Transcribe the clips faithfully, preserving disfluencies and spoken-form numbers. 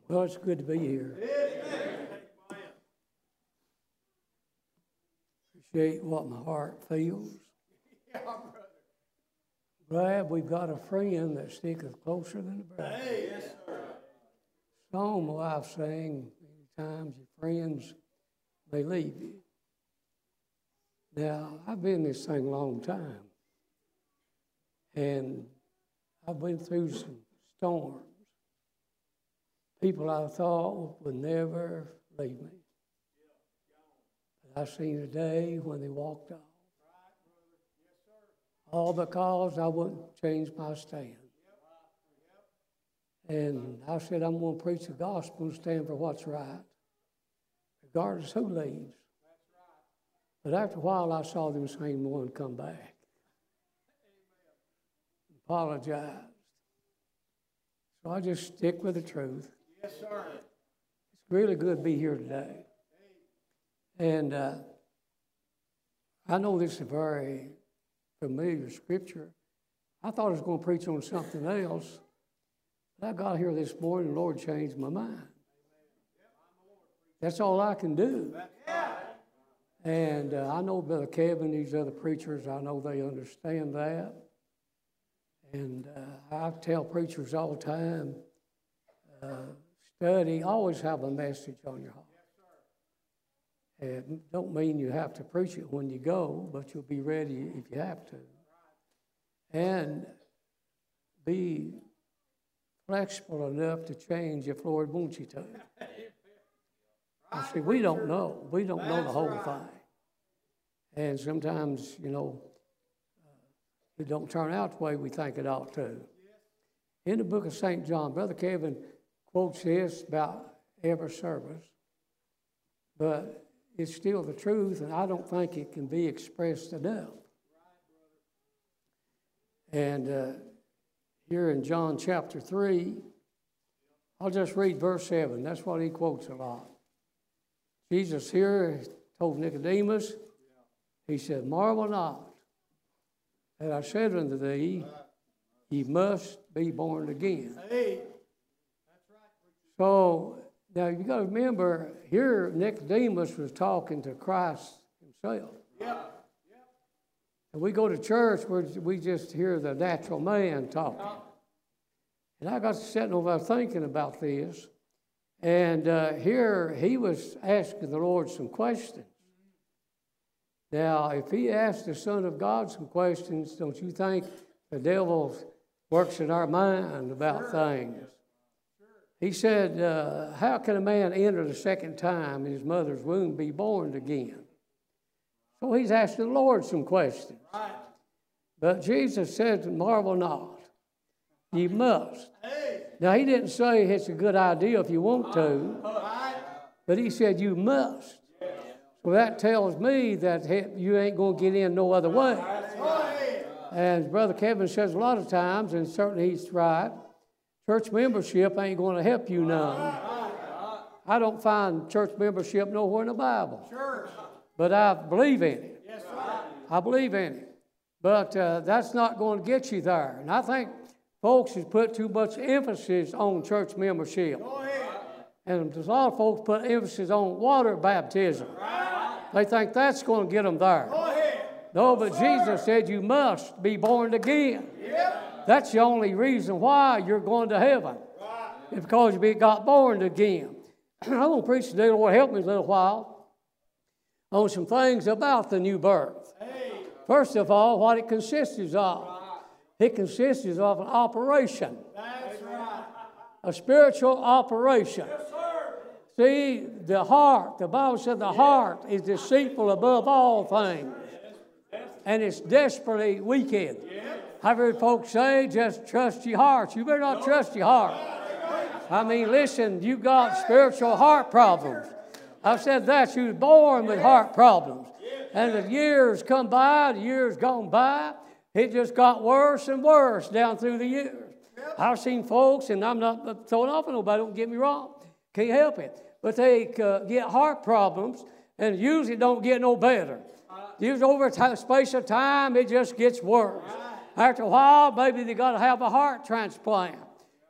Well, it's good to be here. Appreciate what my heart feels. Glad we've got a friend that sticketh closer than a brother. Hey, yes, sir. Song my wife sang many times, your friends may leave you. Now, I've been in this thing a long time, and I've been through some storms. People I thought would never leave me. But I seen a day when they walked off. All because I wouldn't change my stand. And I said, I'm going to preach the gospel and stand for what's right, regardless who leaves. But after a while, I saw them same one come back. Apologized. So I just stick with the truth. Yes, sir. It's really good to be here today. And uh, I know this is a very familiar scripture. I thought I was going to preach on something else. But I got here this morning, the Lord changed my mind. That's all I can do. And uh, I know Brother Kevin, these other preachers, I know they understand that. And uh, I tell preachers all the time, uh, study, always have a message on your heart. And don't mean you have to preach it when you go, but you'll be ready if you have to. And be flexible enough to change if Lord wants you to. I see, we don't know. We don't know the whole thing. And sometimes, you know, uh, it don't turn out the way we think it ought to. In the book of Saint John, Brother Kevin quotes this about every service, but it's still the truth, and I don't think it can be expressed enough. And uh, here in John chapter three, I'll just read verse seven. That's what he quotes a lot. Jesus here told Nicodemus, he said, marvel not that I said unto thee, ye must be born again. Hey. So now you got to remember, here Nicodemus was talking to Christ himself. Yeah. And we go to church where we just hear the natural man talking. And I got to sitting over thinking about this. And uh, here he was asking the Lord some questions. Now, if he asked the Son of God some questions, don't you think the devil works in our mind about sure. things? He said, uh, how can a man enter the second time in his mother's womb be born again? So he's asking the Lord some questions. Right. But Jesus said, marvel not. Ye must. Hey. Now, he didn't say it's a good idea if you want to, Right. but he said you must. So that tells me that you ain't going to get in no other way. Right. And Brother Kevin says a lot of times, and certainly he's right, church membership ain't going to help you none. I don't find church membership nowhere in the Bible. Sure. But I believe in it. Yes, sir. I believe in it. But uh, that's not going to get you there. And I think folks has put too much emphasis on church membership. Go ahead. And there's a lot of folks put emphasis on water baptism. Right. They think that's going to get them there. Go ahead. No, but Jesus said you must be born again. Yep. That's the only reason why you're going to heaven. Right. It's because you got born again. I'm going to preach today, Lord help me a little while, on some things about the new birth. Hey. First of all, what it consists of. Right. It consists of an operation, That's right. a spiritual operation. Yes, sir. See, the heart, the Bible said the heart is deceitful above all things, and it's desperately wicked. I've heard folks say, just trust your heart. You better not trust your heart. I mean, listen, you got spiritual heart problems. I've said that. You were born with heart problems. And as years come by, the years gone by, it just got worse and worse down through the years. I've seen folks, and I'm not throwing off on nobody, don't get me wrong. Can't help it. But they uh, get heart problems, and usually don't get no better. Usually over a space of time, it just gets worse. After a while, maybe they got to have a heart transplant.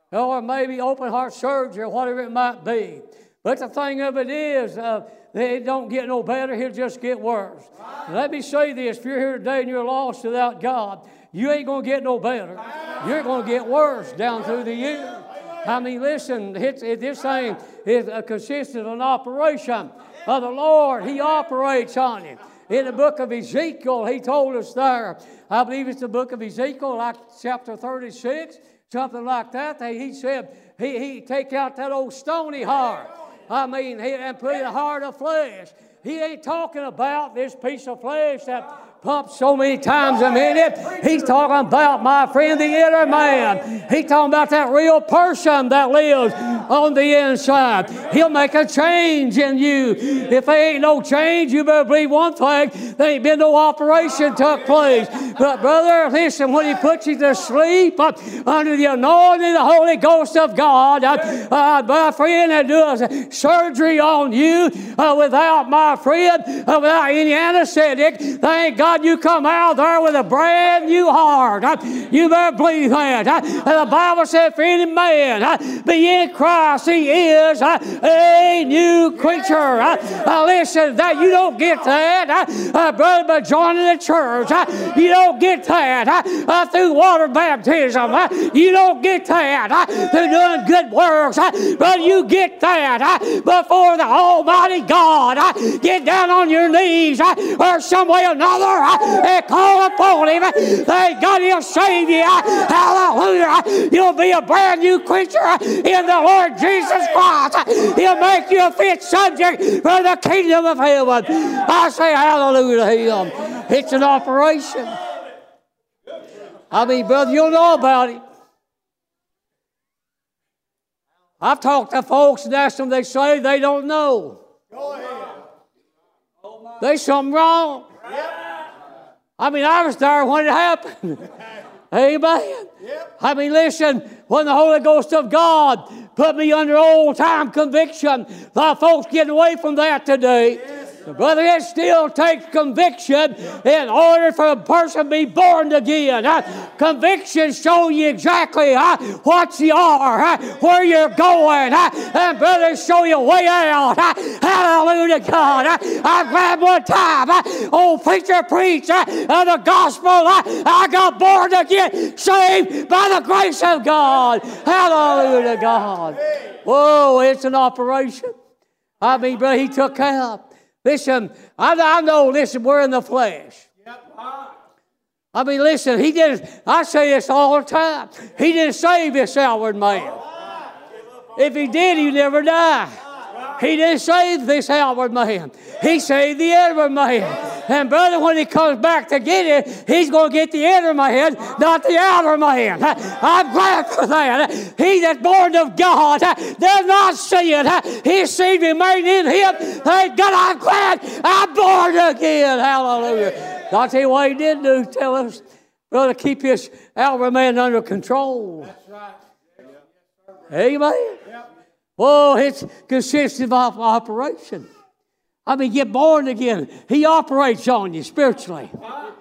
or maybe open heart surgery or whatever it might be. But the thing of it is, uh, it don't get no better. He'll just get worse. Right. Let me say this. If you're here today and you're lost without God, you ain't going to get no better. You're going to get worse down through the years. I mean, listen, it's, it, this thing is uh, consists of an operation of the Lord. He operates on it. In the book of Ezekiel, he told us there, I believe it's the book of Ezekiel, like chapter thirty-six, something like that. He said, he, he take out that old stony heart. I mean, he, and put in a heart of flesh. He ain't talking about this piece of flesh that pumps so many times a minute. He's talking about, my friend, the inner man. He's talking about that real person that lives on the inside. He'll make a change in you. If there ain't no change, you better believe one thing, there ain't been no operation took place. But brother, listen, when he puts you to sleep uh, under the anointing of the Holy Ghost of God, uh, uh, my friend, that does surgery on you uh, without, my friend, uh, without any anesthetic, thank God you come out there with a brand new heart. Uh, you better believe that. Uh, the Bible said, for any man uh, be in Christ, he is uh, a new creature. Uh, uh, listen, that you don't get that, uh, uh, brother, by joining the church. Uh, you don't get that uh, uh, through water baptism. Uh, you don't get that uh, through doing good works. Uh, but you get that uh, before the Almighty God. Uh, get down on your knees uh, or some way or another uh, and call upon Him. Thank God He'll save you. Uh, hallelujah. You'll be a brand new creature uh, in the Lord Jesus Christ. Uh, He'll make you a fit subject for the kingdom of heaven. I say hallelujah to Him. It's an operation. I mean, brother, you'll know about it. I've talked to folks and asked them, they say they don't know. Go ahead. There's something wrong. Yep. I mean, I was there when it happened. Amen. Yep. I mean, listen, when the Holy Ghost of God put me under old-time conviction, a lot of folks getting away from that today. Yes. Brother, it still takes conviction in order for a person to be born again. Uh, conviction show you exactly uh, what you are, uh, where you're going, uh, and brother, show you way out. Uh, hallelujah, God. Uh, I'm glad one time, uh, old preacher preached uh, of the gospel. Uh, I got born again, saved by the grace of God. Hallelujah, God. Whoa, it's an operation. I mean, brother, he took care of. Listen, I, I know, listen, we're in the flesh. Yep. I mean, listen, he didn't, I say this all the time. He didn't save this outward man. If he did, he'd never die. He didn't save this outward man. He saved the inward man. And brother, when he comes back to get it, he's going to get the inner man, not the outer man. I'm glad for that. He that's born of God does not see it. His seed remains in him. Thank God, I'm glad I'm born again. Hallelujah. I'll tell you what he did do. Tell us, brother, keep his outward man under control. That's right. Amen. Oh, it's consistent of operation. I mean, get born again. He operates on you spiritually.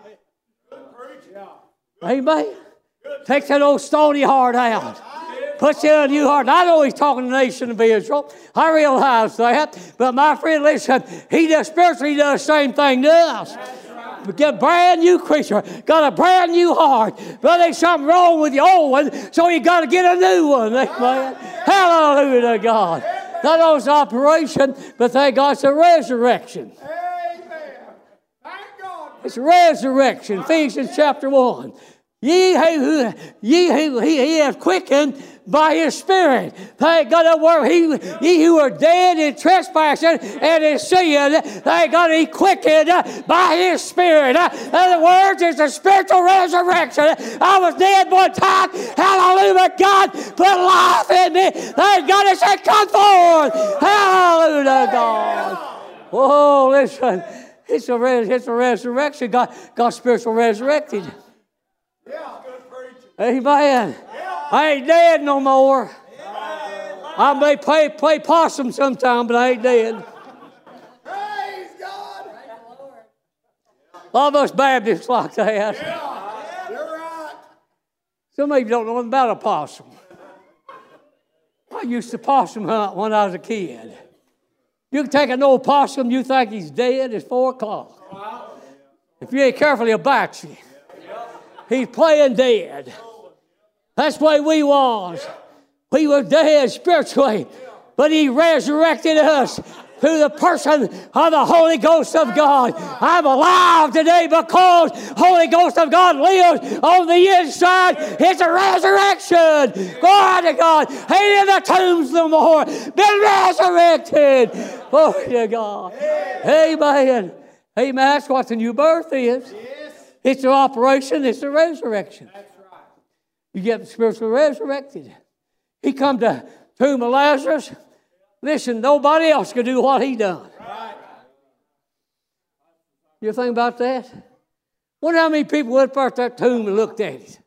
Amen. Takes that old stony heart out. Puts in a new heart. I know he's talking to the nation of Israel. I realize that. But my friend, listen, he does spiritually does the same thing to us. Get a brand new creature. Got a brand new heart. But there's something wrong with the old one, so you got to get a new one. Amen. Hallelujah to God. Not only is operation, but thank God it's a resurrection. Amen. Thank God. It's a resurrection. Ephesians chapter one. Ye who ye who he, he hath quickened by his spirit. Thank God that word. He, ye who are dead in trespassing and in sin, thank God he quickened by his spirit. In other words, it's a spiritual resurrection. I was dead one time. Hallelujah. God put life in me. Thank God it said, come forth. Hallelujah, God. Oh, listen. It's a, res, it's a resurrection. God, God's spiritual resurrected. Yeah. Amen. I ain't dead no more. I may play, play possum sometime, but I ain't dead. Praise God. A lot of us Baptists like that. Yeah. You're right. Some of you don't know nothing about a possum. I used to possum hunt when I was a kid. You can take an old possum, you think he's dead, it's four o'clock. If you ain't careful, he'll bite you. He's playing dead. That's the way we was. We were dead spiritually, but he resurrected us through the person of the Holy Ghost of God. I'm alive today because Holy Ghost of God lives on the inside. It's a resurrection. Glory to God. Ain't in the tombs no more. Been resurrected. Glory to God. Amen. Amen. That's what the new birth is. It's an operation. It's a resurrection. You get spiritually resurrected. He come to the tomb of Lazarus. Listen, nobody else could do what he done. You think about that? Wonder how many people went up to that tomb and looked at it.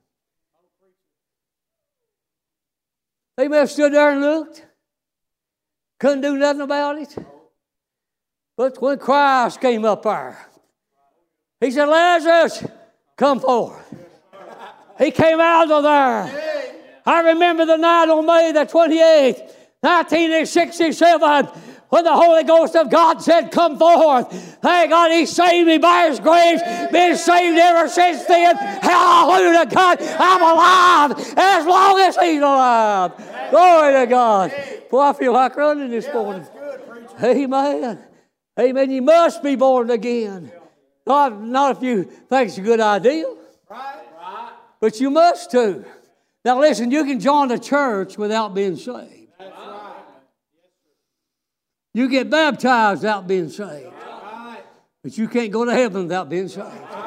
They may have stood there and looked. Couldn't do nothing about it. But when Christ came up there, he said, Lazarus, come forth. He came out of there. I remember the night on May the twenty-eighth, nineteen sixty-seven, when the Holy Ghost of God said, come forth. Thank God he saved me by his grace. Been saved ever since then. Hallelujah to God. I'm alive as long as he's alive. Glory to God. Boy, I feel like running this morning. Amen. Amen. You must be born again. Not, not if you think it's a good idea. But you must too. Now listen, you can join the church without being saved. You get baptized without being saved. But you can't go to heaven without being saved.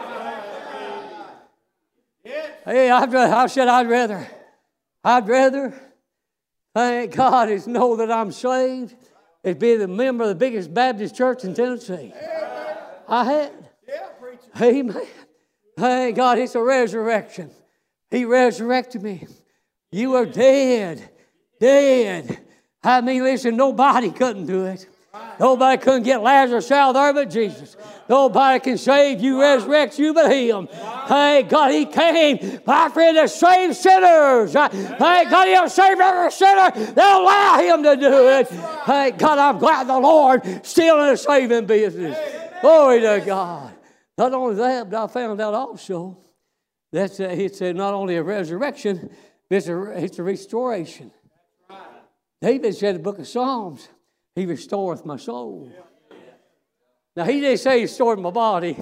Hey, I'd, I said I'd rather, I'd rather, thank God, is know that I'm saved as being a member of the biggest Baptist church in Tennessee. I had. Amen. Thank God, it's a resurrection. He resurrected me. You were dead, dead. I mean, listen, nobody couldn't do it. Nobody couldn't get Lazarus out there but Jesus. Nobody can save you, resurrect you but him. Thank God he came, my friend, to save sinners. Thank God he'll save every sinner. They'll allow him to do it. Thank God I'm glad the Lord still in the saving business. Glory to God. Not only that, but I found out also that uh, it's uh, not only a resurrection, it's a, it's a restoration. David said in the book of Psalms, he restoreth my soul. Now, he didn't say he restored my body.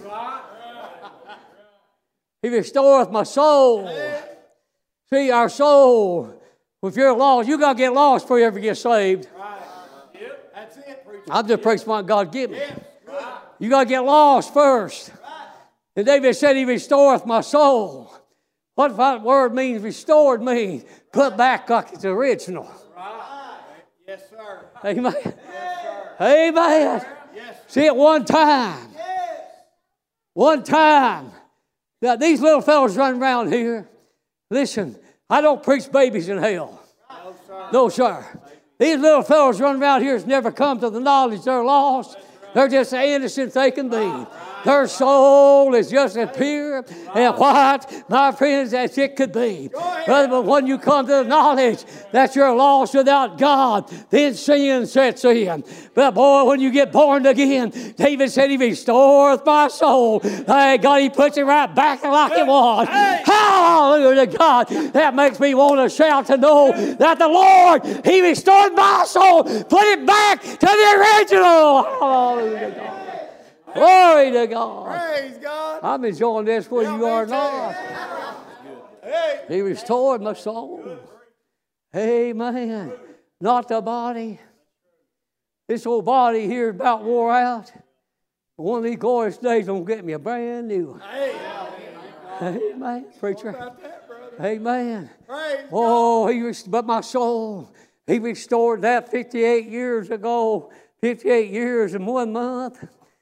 He restoreth my soul. See, our soul, if you're lost, you got to get lost before you ever get saved. That's it, preacher. I'm just praising what God give me. You got to get lost first. And David said, he restoreth my soul. What that word means, restored means put back like it's original. Right. Yes, sir. Amen. Yes, sir. Amen. Yes. See, at one time, Yes. one time, now these little fellows running around here, listen, I don't preach babies in hell. No, sir. No, sir. These little fellows running around here has never come to the knowledge they're lost. They're just as innocent they can be. Their soul is just as pure and white, my friends, as it could be. But when you come to the knowledge that you're lost without God, then sin sets in. But boy, when you get born again, David said he restoreth my soul. Thank God, he puts it right back like it was. Hallelujah to God. That makes me want to shout to know that the Lord, he restored my soul, put it back to the original. Hallelujah to God. Glory to God. Praise God. I'm enjoying this where Yeah, you are me not. Hey. He restored my soul. Amen. Not the body. This old body here is about wore out. One of these glorious days gonna get me a brand new one. Hey. Amen, preacher. About that, brother. Amen. Praise Oh, he rest- but my soul, he restored that fifty-eight years ago. fifty-eight years and one month.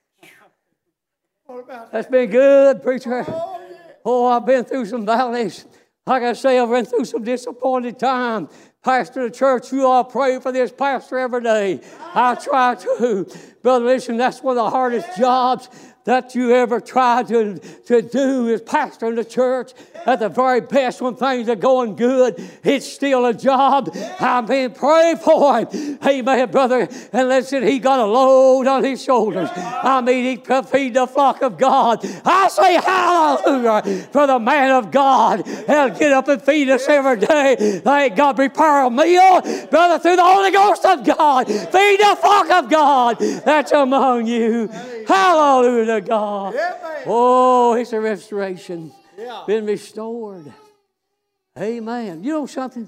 What about that? That's been good, preacher. Oh, yeah. Oh, I've been through some valleys. Like I say, I've been through some disappointed time. Pastor of the church, you all pray for this pastor every day. I try to. Brother, listen, that's one of the hardest jobs that you ever tried to, to do as pastor in the church. At the very best, when things are going good, it's still a job. I mean, pray for him. Amen, brother. And listen, he got a load on his shoulders. I mean, he could feed the flock of God. I say hallelujah for the man of God. He'll get up and feed us every day. Thank God, prepare a meal, brother, through the Holy Ghost of God. Feed the flock of God that's among you. Hallelujah to God. Oh, it's a restoration. Been restored. Amen. You know something?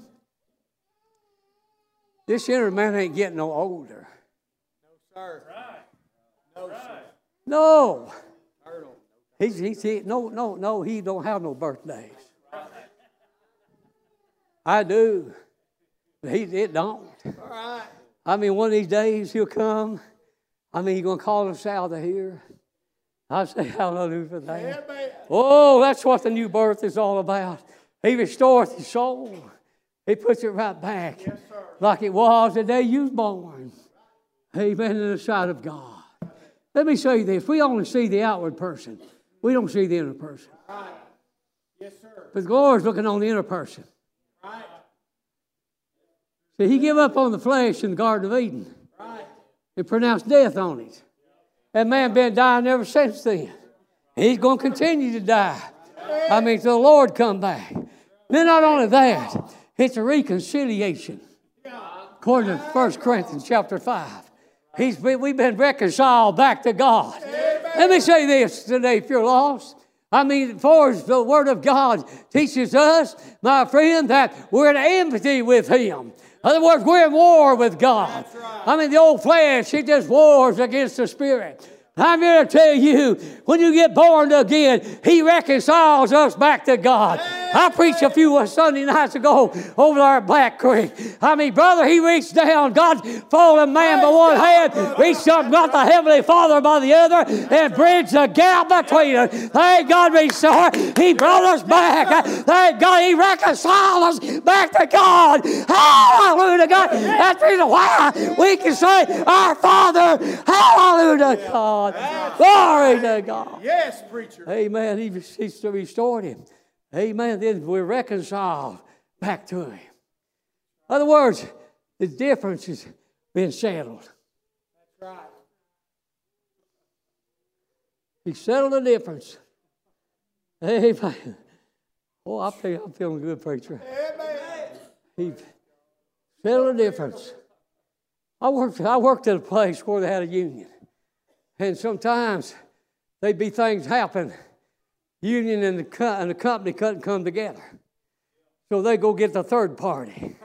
This inner man ain't getting no older. No, sir. No, sir. No. He's, he's, he, no, no, no, he don't have no birthdays. I do. But he it don't. All right. I mean, one of these days he'll come. I mean, he's going to call us out of here. I say hallelujah for that. Amen. Oh, that's what the new birth is all about. He restores the soul. He puts it right back. Yes, sir. Like it was the day you was born. Amen, in the sight of God. Let me say this. We only see the outward person. We don't see the inner person. Right. Yes, sir. But the Lord's looking on the inner person. Right. See, he gave up on the flesh in the Garden of Eden. Right. He pronounced death on it. That man been dying ever since then. He's going to continue to die. I mean, till the Lord come back. Then not only that, it's a reconciliation. According to First Corinthians chapter five. He's been, we've been reconciled back to God. Let me say this today, if you're lost. I mean, for the Word of God teaches us, my friend, that we're in enmity with Him. In other words, we're in war with God. Right. I mean, the old flesh, it just wars against the Spirit. I'm here to tell you, when you get born again, He reconciles us back to God. I preached a few Sunday nights ago over there at Black Creek. I mean, brother, He reached down. God fallen man by one hand, reached up, got the Heavenly Father by the other, and bridged the gap between us. Thank God, restored. He brought us back. Thank God, He reconciled us back to God. Hallelujah to God. That's the reason why we can say, Our Father, hallelujah to God. Glory to God. Yes, preacher. Amen. He, he restored him. Amen. Then we're reconciled back to Him. In other words, the difference has been settled. That's right. He settled the difference. Amen. Oh, I feel, I'm feeling good, preacher. Amen. He settled the difference. I worked, I worked at a place where they had a union. And sometimes there'd be things happen. Union and the, co- and the company couldn't come together. So they go get the third party.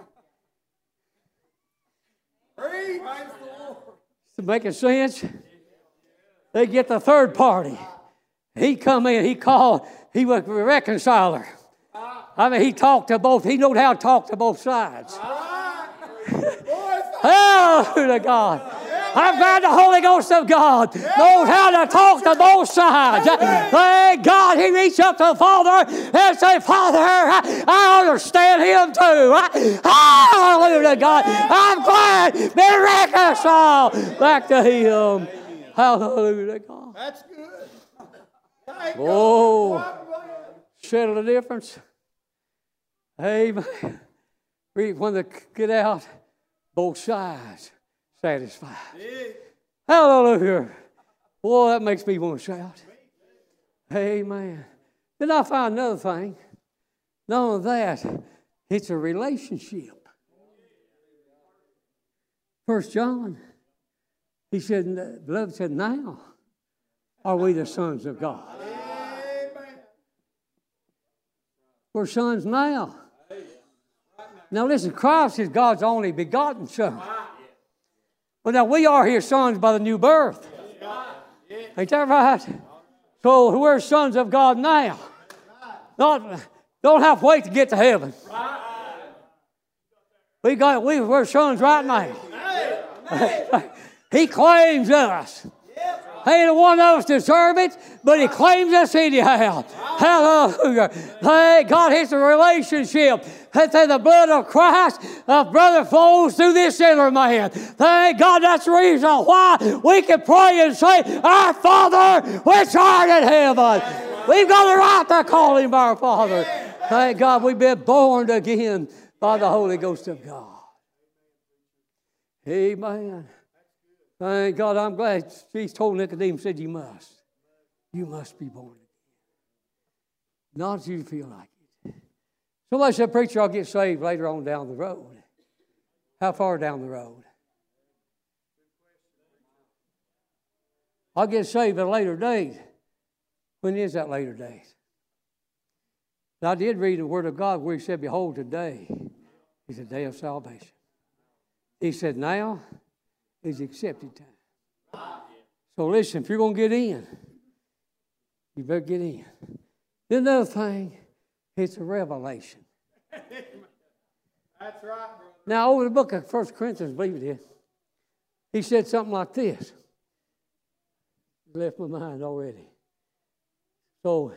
Praise the Lord. Does it make sense? They get the third party. He come in, he called, he was a reconciler. I mean, he talked to both, he knew how to talk to both sides. Hallelujah to God. I'm glad the Holy Ghost of God knows how to talk to both sides. Thank God He reached up to the Father and said, Father, I understand Him too. Hallelujah to God. I'm glad been reconciled back to Him. Hallelujah to God. That's good. Thank Oh, God. settle the difference. Amen. When they get out, both sides satisfied. Yeah. Hallelujah. Boy, that makes me want to shout. Amen. Then I found another thing. Not only that, it's a relationship. First John, he said, beloved said, now are we the sons of God. Amen. We're sons now. Now listen, Christ is God's only begotten Son. Well, now we are His sons by the new birth. Ain't that right? So we're sons of God now. Not, don't have to wait to get to heaven. We got, we, we're sons right now. He claims us. Ain't one of us deserve it, but He claims us anyhow. Hallelujah. Thank God it's a relationship. That through the blood of Christ, the brother flows through this inner man. Thank God that's the reason why we can pray and say, Our Father which art in heaven. We've got the right to call Him our Father. Thank God we've been born again by the Holy Ghost of God. Amen. Thank God, I'm glad Jesus told Nicodemus, said, you must. You must be born again. Not as you feel like it. Somebody said, preacher, I'll get saved later on down the road. How far down the road? I'll get saved at a later date. When is that later date? But I did read the Word of God where He said, behold, today is the day of salvation. He said, now is the accepted time. So listen, if you're going to get in, you better get in. Then another thing, it's a revelation. That's right, brother. Now, over the book of First Corinthians, believe it is, he said something like this. It left my mind already. So,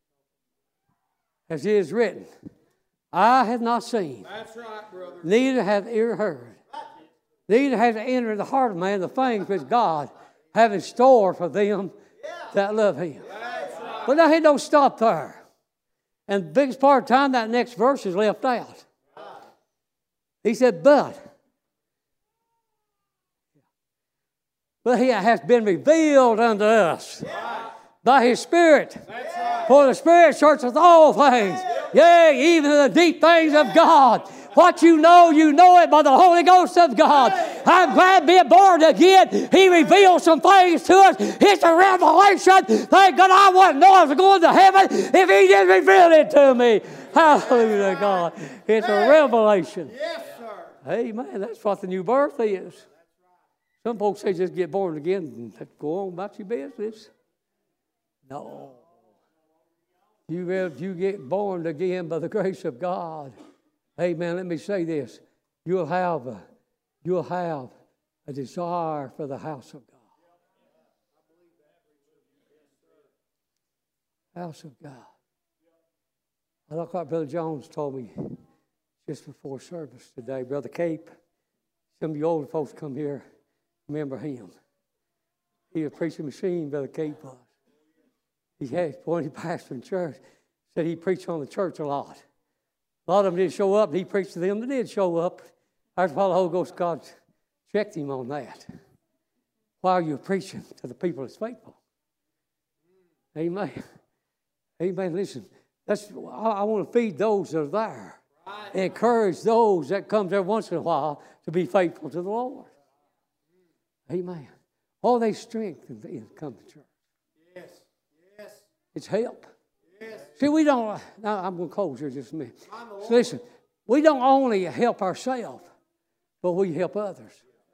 as it is written, I have not seen, That's right, brother. neither hath ear heard, neither hath it entered the heart of man the things which God hath in store for them that love Him. Right. But now He don't stop there. And the biggest part of the time, that next verse is left out. He said, but, but He has been revealed unto us by His Spirit. Right. For the Spirit searcheth all things, yea, even the deep things of God. What you know, you know it by the Holy Ghost of God. I'm glad being born again. He revealed some things to us. It's a revelation. Thank God I wouldn't know I was going to heaven if He didn't reveal it to me. Hallelujah to God. It's a revelation. Yes, sir. Amen. That's what the new birth is. Some folks say just get born again and go on about your business. No. You, you get born again by the grace of God. Amen. Let me say this. You'll have a, you'll have a desire for the house of God. House of God. I like what Brother Jones told me just before service today. Brother Cape, some of you older folks come here, remember him. He was a preaching machine, Brother Cape was. He had, when he pastored in church, said he preached on the church a lot. A lot of them didn't show up, and he preached to them that did show up. That's why the Holy Ghost God checked him on that. Why are you preaching to the people that's faithful? Amen. Amen. Listen, that's I, I want to feed those that are there. Right. And encourage those that comes every once in a while to be faithful to the Lord. Amen. All they strength and come to church. Yes. Yes. It's help. Yes. See, we don't, now I'm going to close here just a minute. So listen, we don't only help ourselves, but we help others.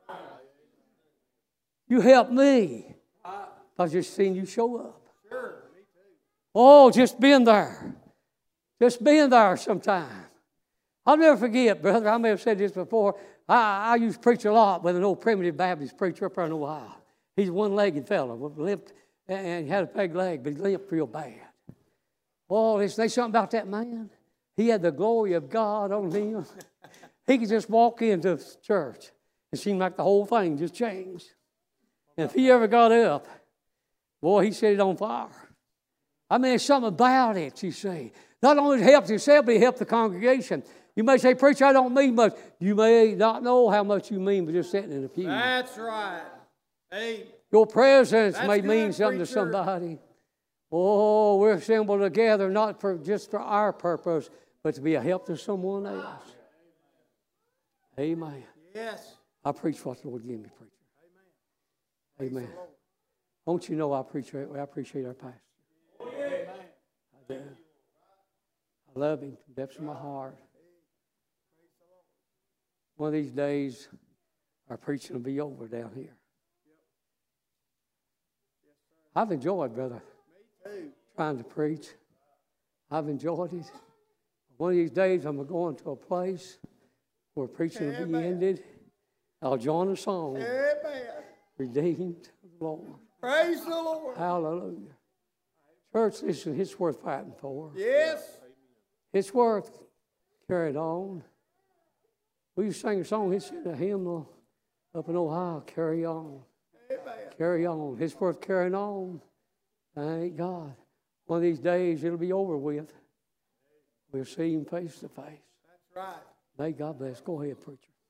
You help me by just seeing you show up. Sure, me too. Oh, just being there. Just being there sometime. I'll never forget, brother, I may have said this before. I, I used to preach a lot with an old primitive Baptist preacher up there in Ohio. He's a one-legged fellow, limped, and he had a peg leg, but he limped real bad. Oh, they say something about that man. He had the glory of God on him. He could just walk into church. It seemed like the whole thing just changed. And if he ever got up, boy, he set it on fire. I mean, there's something about it, you see. Not only it helps yourself, but it helps the congregation. You may say, preacher, I don't mean much. You may not know how much you mean by just sitting in the pew. That's right. Hey. Your presence That's may good, mean something preacher. to somebody. Oh, we're assembled together not for just for our purpose, but to be a help to someone else. Amen. Yes. I preach what the Lord gave me, preacher. Amen. Amen. Don't you know I appreciate I appreciate our pastor. Amen. I do. I love him from the depths of my heart. One of these days, our preaching will be over down here. I've enjoyed, brother, trying to preach. I've enjoyed it. One of these days, I'm going to a place where preaching will be ended. I'll join a song, Amen. Redeemed of the Lord. Praise the Lord. Hallelujah. Church, listen, it's worth fighting for. Yes. It's worth carrying on. We used to sing a song, it's in a hymnal up in Ohio, carry on. Amen. Carry on. It's worth carrying on. Thank God. One of these days it'll be over with. We'll see him face to face. That's right. May God bless. Go ahead, preacher.